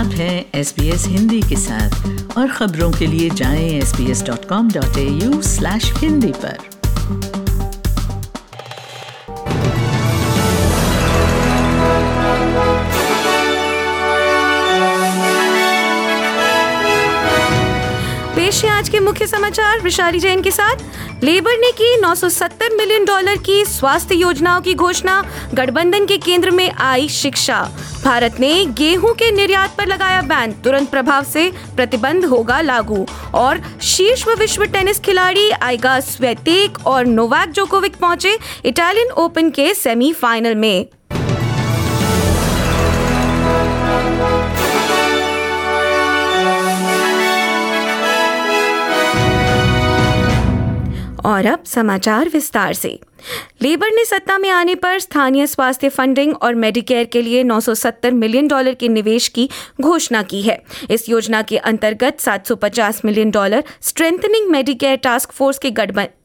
आप हैं SBS हिंदी के साथ और खबरों के लिए जाएं sbs.com.au/hindi पर। पेश है आज के मुख्य समाचार विशाली जैन के साथ। लेबर ने की $970 मिलियन की स्वास्थ्य योजनाओं की घोषणा, गठबंधन के केंद्र में आई शिक्षा। भारत ने गेहूं के निर्यात पर लगाया बैन, तुरंत प्रभाव से प्रतिबंध होगा लागू। और शीर्ष विश्व टेनिस खिलाड़ी आइगा स्वियातेक और नोवाक जोकोविक पहुंचे इटालियन ओपन के सेमीफाइनल में। और अब समाचार विस्तार से। लेबर ने सत्ता में आने पर स्थानीय स्वास्थ्य फंडिंग और मेडिकेयर के लिए $970 मिलियन के निवेश की घोषणा की है। इस योजना के अंतर्गत $750 million strengthening Medicare task force के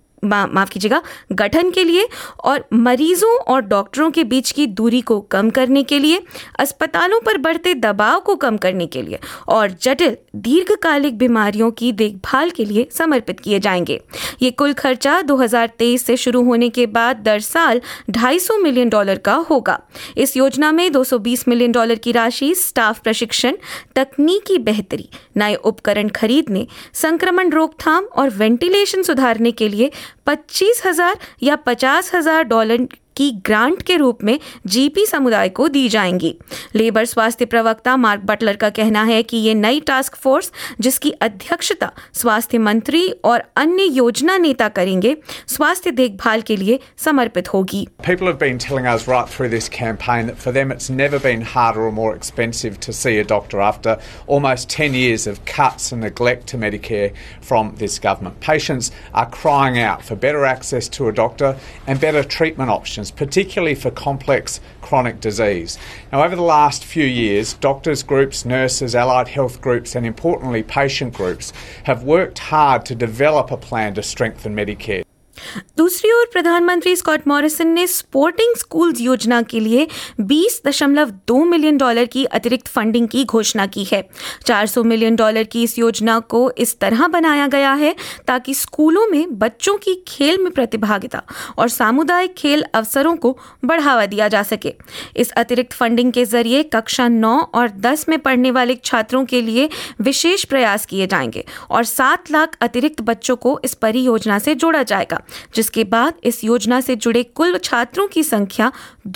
गठन के लिए और मरीजों और डॉक्टरों के बीच की दूरी को कम करने के लिए, अस्पतालों पर बढ़ते दबाव को कम करने के लिए और जटिल दीर्घकालिक बीमारियों की देखभाल के लिए समर्पित किए जाएंगे। ये कुल खर्चा 2023 से शुरू होने के बाद दर साल $250 मिलियन का होगा। इस योजना में $220 मिलियन की राशि स्टाफ प्रशिक्षण, तकनीकी बेहतरी, नए उपकरण खरीदने, संक्रमण रोकथाम और वेंटिलेशन सुधारने के लिए $25,000 या $50,000 की ग्रांट के रूप में जीपी समुदाय को दी जाएंगी। लेबर स्वास्थ्य प्रवक्ता मार्क बटलर का कहना है कि ये नई टास्क फोर्स, जिसकी अध्यक्षता स्वास्थ्य मंत्री और अन्य योजना नेता करेंगे, स्वास्थ्य देखभाल के लिए समर्पित होगी। People have been telling us right through this campaign that for them it's never been harder or more expensive to see a doctor after almost 10 years of cuts and neglect to Medicare from this government. Patients are crying out for better access to a doctor and better treatment options, particularly for complex chronic disease. Now, over the last few years, doctors' groups, nurses, allied health groups and importantly patient groups have worked hard to develop a plan to strengthen Medicare. दूसरी ओर प्रधानमंत्री Scott Morrison ने sporting schools योजना के लिए $20.2 million की अतिरिक्त funding की घोषणा की है। $400 मिलियन की इस योजना को इस तरह बनाया गया है ताकि स्कूलों में बच्चों की खेल में प्रतिभागिता और सामुदायिक खेल अवसरों को बढ़ावा दिया जा सके। इस अतिरिक्त फंडिंग के जरिए कक्षा 9 और 10 में पढ़ने वाले छात्रों के लिए विशेष प्रयास किए जाएंगे और 7 लाख अतिरिक्त बच्चों को इस परियोजना से जोड़ा जाएगा, जिसके बाद इस योजना से जुड़े कुल छात्रों की संख्या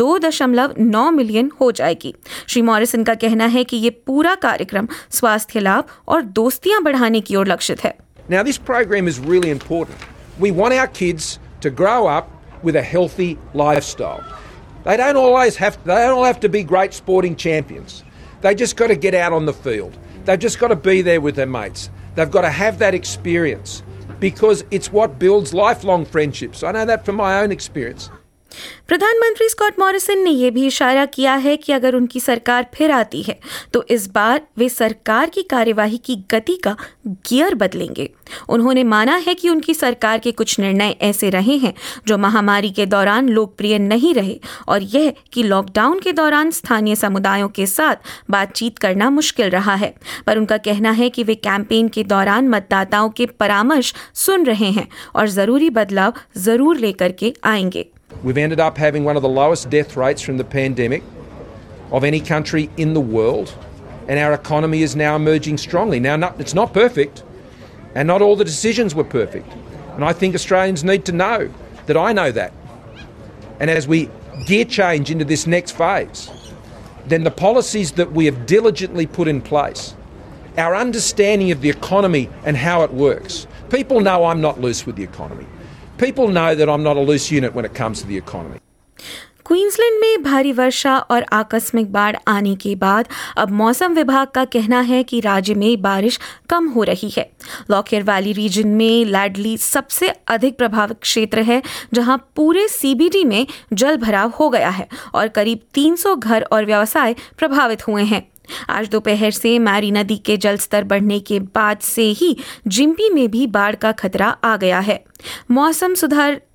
2.9 मिलियन हो जाएगी। श्री मॉरिसन का कहना है कि ये पूरा कार्यक्रम स्वास्थ्य लाभ और दोस्तियां बढ़ाने की ओर लक्षित है। Now this program is really important. We want our kids to grow up with a healthy lifestyle. They don't all have to be great sporting champions. They just got to get out on the field. They've just got to be there with their mates. They've got to have that experience, because it's what builds lifelong friendships. I know that from my own experience. प्रधानमंत्री Scott Morrison ने यह भी इशारा किया है कि अगर उनकी सरकार फिर आती है तो इस बार वे सरकार की कार्यवाही की गति का गियर बदलेंगे। उन्होंने माना है कि उनकी सरकार के कुछ निर्णय ऐसे रहे हैं जो महामारी के दौरान लोकप्रिय नहीं रहे और यह कि लॉकडाउन के दौरान स्थानीय समुदायों के साथ बातचीत करना मुश्किल रहा है। पर उनका कहना है कि वे कैंपेन के दौरान मतदाताओं के परामर्श सुन रहे हैं और जरूरी बदलाव जरूर लेकर के आएंगे। We've ended up having one of the lowest death rates from the pandemic of any country in the world, and our economy is now emerging strongly. Now, it's not perfect, and not all the decisions were perfect. And I think Australians need to know that I know that. And as we gear change into this next phase, then the policies that we have diligently put in place, our understanding of the economy and how it works. People know I'm not loose with the economy. People know that I'm not a loose unit when it comes to the economy. Queensland में भारी वर्षा और आकस्मिक बाढ़ आने के बाद अब मौसम विभाग का कहना है कि राज्य में बारिश कम हो रही है। लॉकियर वैली रीजन में लैडली सबसे अधिक प्रभावित क्षेत्र है, जहां पूरे सीबीडी में जल भराव हो गया है और करीब 300 घर और व्यवसाय प्रभावित हुए हैं। आज दोपहर से मैरी नदी के जलस्तर बढ़ने के बाद से ही जिम्पी में भी बाढ़ का खतरा आ गया है। मौसम सुधार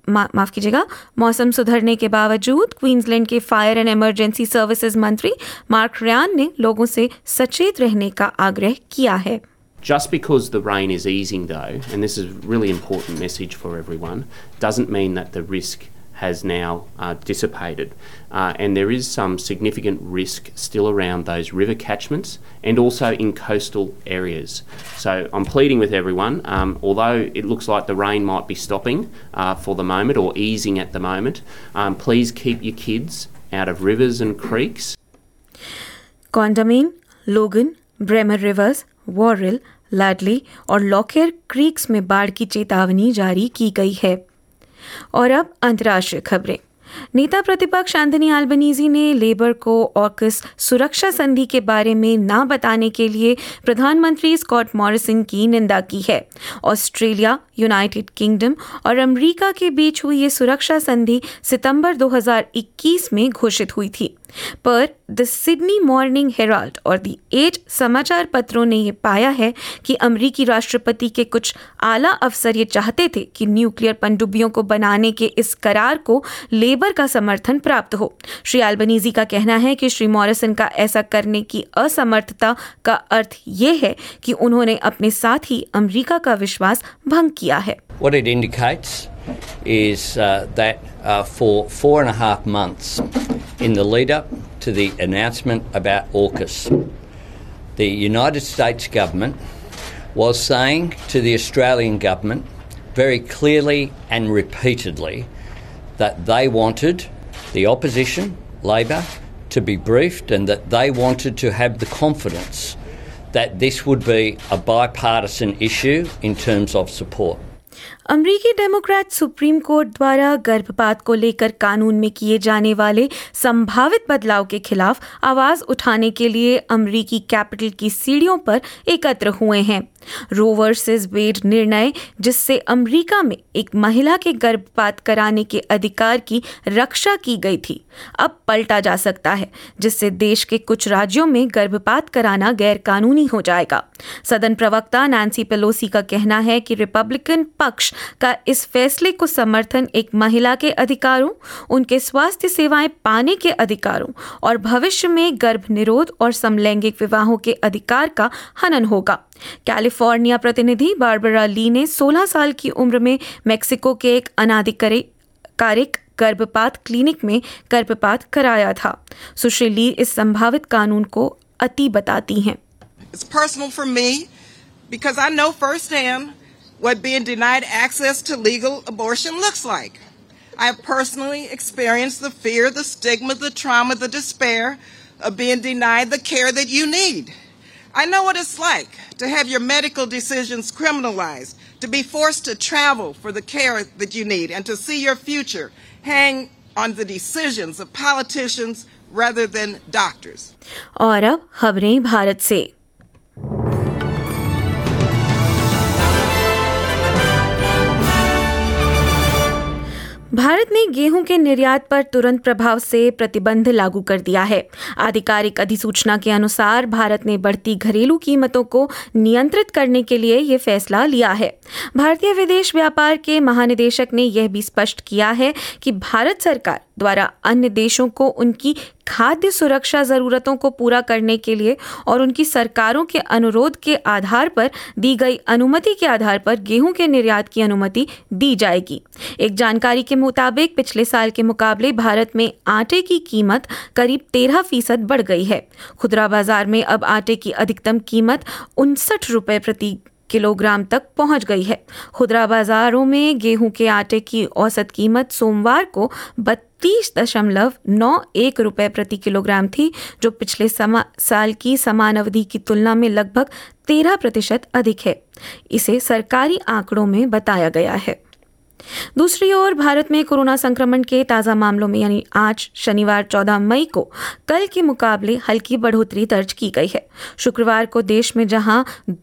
माफ़ कीजिएगा, मौसम सुधरने के बावजूद क्वींसलैंड के फायर एंड इमरजेंसी सर्विसेज मंत्री मार्क रयान ने लोगों से सचेत रहने का आग्रह किया है। Just because the rain is easing though, and this is a really important message for everyone, doesn't mean that the risk has now dissipated. And there is some significant risk still around those river catchments and also in coastal areas. So I'm pleading with everyone, although it looks like the rain might be stopping for the moment or easing at the moment, please keep your kids out of rivers and creeks. कॉन्डामेन, लोगन, Bremer reverse, Worrell, लैडली और लॉकेर creeks में बाढ़ की चेतावनी जारी की गई है। और अब अंतर्राष्ट्रीय खबरें। नेता प्रतिपक्ष एंथनी अल्बनीज़ी ने लेबर को ऑकस सुरक्षा संधि के बारे में ना बताने के लिए प्रधानमंत्री स्कॉट मॉरिसन की निंदा की है। ऑस्ट्रेलिया, यूनाइटेड किंगडम और अमेरिका के बीच हुई ये सुरक्षा संधि सितंबर 2021 में घोषित हुई थी, पर द सिडनी मॉर्निंग हेराल्ड और द एज समाचार पत्रों ने ये पाया है कि अमेरिकी राष्ट्रपति के कुछ आला अफसर ये चाहते थे कि न्यूक्लियर पनडुब्बियों को बनाने के इस करार को लेबर का समर्थन प्राप्त हो। श्री अल्बनीज़ी का कहना है कि श्री मॉरिसन का ऐसा करने की असमर्थता का अर्थ ये है कि उन्होंने अपने साथ ही अमेरिका का विश्वास भंग किया है। What it indicates is that for 4.5 months in the lead up to the announcement about AUKUS, the United States government was saying to the Australian government very clearly and repeatedly that they wanted the opposition, Labor, to be briefed and that they wanted to have the confidence that this would be a bipartisan issue in terms of support. अमरीकी Democrat Supreme Court द्वारा गर्भपात को लेकर कानून में किए जाने वाले संभावित बदलाव के खिलाफ आवाज उठाने के लिए अमरीकी कैपिटल की सीढ़ियों पर एकत्र हुए हैं। रो वर्सेस वेड निर्णय, जिससे अमरीका में एक महिला के गर्भपात कराने के अधिकार की रक्षा की गई थी, अब पलटा जा सकता है, जिससे देश के कुछ राज्यों में गर्भपात कराना गैर कानूनी हो जाएगा। सदन प्रवक्ता नैंसी पेलोसी का कहना है कि रिपब्लिकन पक्ष का इस फैसले को समर्थन एक महिला के अधिकारों, उनके स्वास्थ्य सेवाएं पाने के अधिकारों और भविष्य में गर्भ निरोध और समलैंगिक विवाहों के अधिकार का हनन होगा। कैलिफोर्निया प्रतिनिधि बारबरा ली ने 16 साल की उम्र में मेक्सिको के एक अनाधिकारिक गर्भपात क्लिनिक में गर्भपात कराया था। सुश्री ली इस संभावित कानून को अति बताती हैं। It's personal for me because I know firsthand what being denied access to legal abortion looks like. I have personally experienced the fear, the stigma, the trauma, the despair of being denied the care that you need. I know what it's like to have your medical decisions criminalized, to be forced to travel for the care that you need, and to see your future hang on the decisions of politicians rather than doctors. और अब खबरें भारत से। भारत ने गेहूं के निर्यात पर तुरंत प्रभाव से प्रतिबंध लागू कर दिया है। आधिकारिक अधिसूचना के अनुसार भारत ने बढ़ती घरेलू कीमतों को नियंत्रित करने के लिए ये फैसला लिया है। भारतीय विदेश व्यापार के महानिदेशक ने यह भी स्पष्ट किया है कि भारत सरकार द्वारा अन्य देशों को उनकी खाद्य सुरक्षा जरूरतों को पूरा करने के लिए और उनकी सरकारों के अनुरोध के आधार पर दी गई अनुमति के आधार पर गेहूं के निर्यात की अनुमति दी जाएगी। एक जानकारी के मुताबिक पिछले साल के मुकाबले भारत में आटे की कीमत करीब 13% बढ़ गई है। खुदरा बाजार में अब आटे की अधिकतम कीमत 59 रुपये प्रति किलोग्राम तक पहुंच गई है। खुदरा बाजारों में गेहूं के आटे की औसत कीमत सोमवार को 32.91 रुपये प्रति किलोग्राम थी, जो पिछले साल की समान अवधि की तुलना में लगभग 13% अधिक है। इसे सरकारी आंकड़ों में बताया गया है। दूसरी ओर भारत में कोरोना संक्रमण के ताज़ा मामलों में यानी आज शनिवार 14 मई को कल के मुकाबले हल्की बढ़ोतरी दर्ज की गई है। शुक्रवार को देश में जहां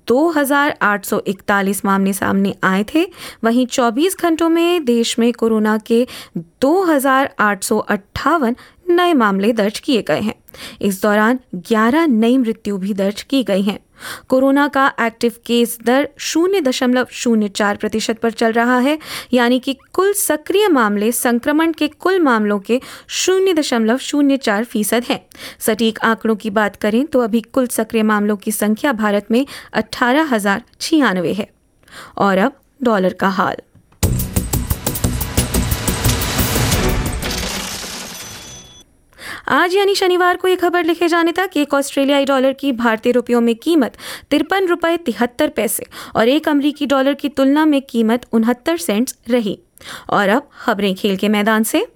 2,841 मामले सामने आए थे, वहीं 24 घंटों में देश में कोरोना के 2,858 नए मामले दर्ज किए गए हैं। इस दौरान 11 नई मृत्यु भी दर्ज की गई हैं। कोरोना का एक्टिव केस दर 0.04% पर चल रहा है, यानी कि कुल सक्रिय मामले संक्रमण के कुल मामलों के 0.04% हैं। सटीक आंकड़ों की बात करें तो अभी कुल सक्रिय मामलों की संख्या भारत में 18,096 है। और अब डॉलर का हाल। आज यानी शनिवार को ये खबर लिखे जाने तक एक ऑस्ट्रेलियाई डॉलर की भारतीय रुपयों में कीमत 53 रुपये 73 पैसे और एक अमरीकी डॉलर की तुलना में कीमत 69 सेंट्स रही। और अब खबरें खेल के मैदान से।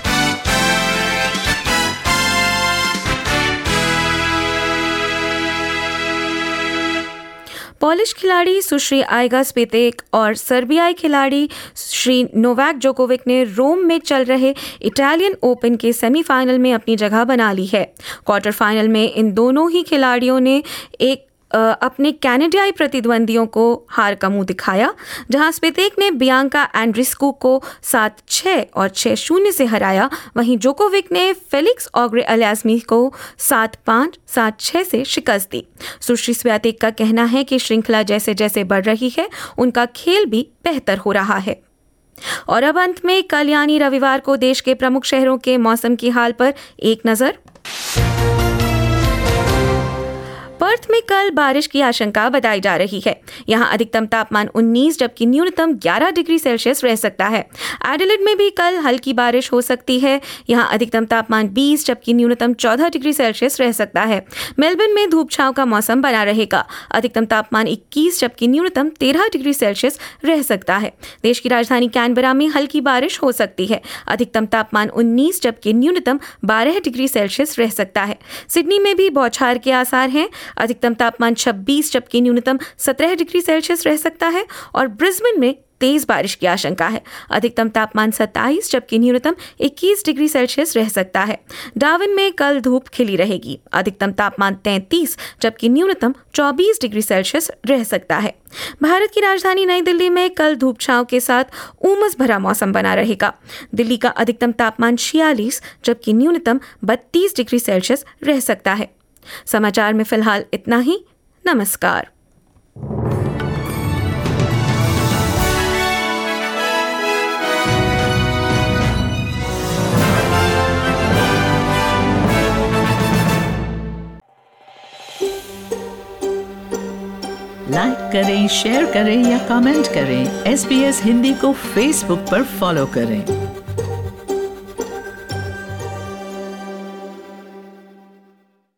पोलिश खिलाड़ी सुश्री आइगा स्वितेक और सर्बियाई खिलाड़ी श्री नोवाक जोकोविक ने रोम में चल रहे इटालियन ओपन के सेमीफाइनल में अपनी जगह बना ली है। क्वार्टर फाइनल में इन दोनों ही खिलाड़ियों ने अपने कैनेडियाई प्रतिद्वंदियों को हार का मुंह दिखाया, जहां स्वितेक ने बियांका एंड्रीस्कू को 7-6 और 6-0 से हराया। वहीं जोकोविक ने फेलिक्स ऑग्रे अलियासमी को 7-5, 7-6 से शिकस्त दी। सुश्री स्वितेक का कहना है कि श्रृंखला जैसे जैसे बढ़ रही है, उनका खेल भी बेहतर हो रहा है। और अब अंत में कल यानी रविवार को देश के प्रमुख शहरों के मौसम की हाल पर एक नजर। पर्थ में कल बारिश की आशंका बताई जा रही है। यहां अधिकतम तापमान 19 जबकि न्यूनतम 11 डिग्री सेल्सियस रह सकता है। एडिलेड में भी कल हल्की बारिश हो सकती है। यहां अधिकतम तापमान 20 जबकि न्यूनतम 14 डिग्री सेल्सियस रह सकता है। मेलबर्न में धूप छांव का मौसम बना रहेगा। अधिकतम तापमान 21 जबकि न्यूनतम 13 डिग्री सेल्सियस रह सकता है। देश की राजधानी कैनबरा में हल्की बारिश हो सकती है। अधिकतम तापमान 19 जबकि न्यूनतम 12 डिग्री सेल्सियस रह सकता है। सिडनी में भी बौछार के आसार हैं। अधिकतम तापमान 26 जबकि न्यूनतम 17 डिग्री सेल्सियस रह सकता है। और ब्रिस्बेन में तेज बारिश की आशंका है। अधिकतम तापमान 27 जबकि न्यूनतम 21 डिग्री सेल्सियस रह सकता है। डार्विन में कल धूप खिली रहेगी। अधिकतम तापमान 33 जबकि न्यूनतम 24 डिग्री सेल्सियस रह सकता है। भारत की राजधानी नई दिल्ली में कल धूप छांव के साथ उमस भरा मौसम बना रहेगा। दिल्ली का अधिकतम तापमान 46 जबकि न्यूनतम 32 डिग्री सेल्सियस रह सकता है। समाचार में फिलहाल इतना ही। नमस्कार। लाइक करें, शेयर करें या कमेंट करें। SBS हिंदी को फेसबुक पर फॉलो करें।